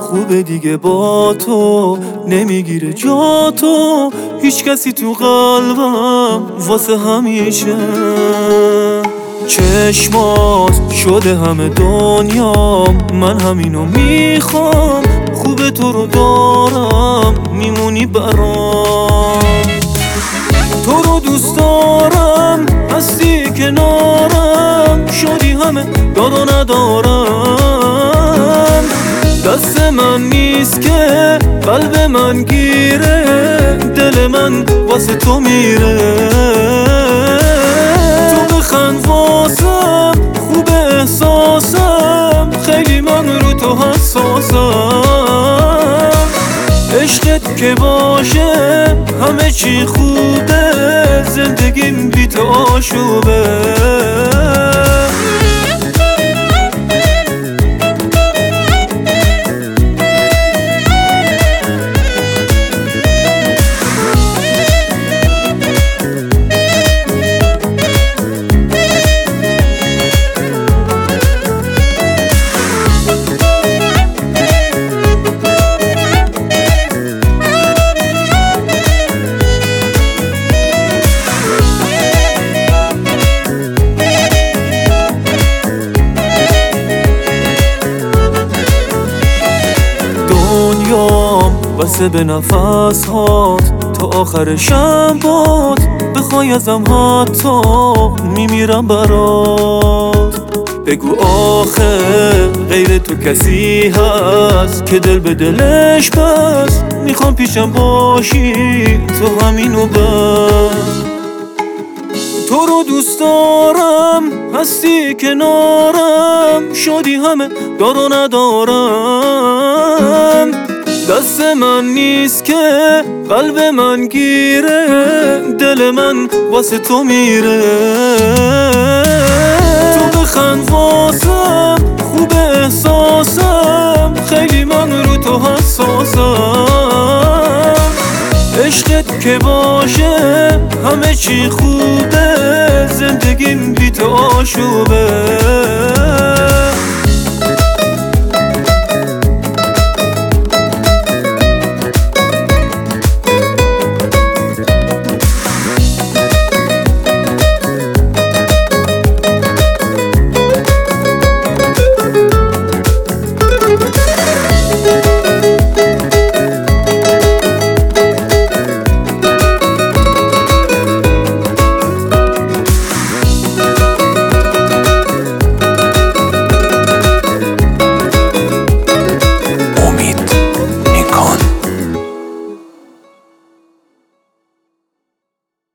خوبه دیگه با تو نمیگیره جا تو، هیچ کسی تو قلبم واسه همیشه. چشمات شده همه دنیام، من همینو میخوام، خوبه تو رو دارم میمونی برام. تو رو دوست دارم هستی کنارم، شدی همه داد و ندارم. دست من نیست که قلب من گیره، دل من واسه تو میره. تو بخند واسم خوب احساسم، خیلی من رو تو حساسم. عشقت که باشه همه چی خوبه، زندگیم بی تو آشوبه. دنیام بسه به نفس هات، تا آخر شبات بخوای ازم حتی میمیرم برات. بگو آخه غیر تو کسی هست که دل به دلش بس، میخوام پیشم باشی تو همینو بس. تو رو دوست دارم هستی کنارم، شدی همه دار و ندارم. دست من نیست که قلب من گیره، دل من واسه تو میره. تو بخند واسم خوب احساسم، خیلی من رو تو حساسم. عشقت که باشه همه چی خوبه، زندگیم بی تو آشوبه.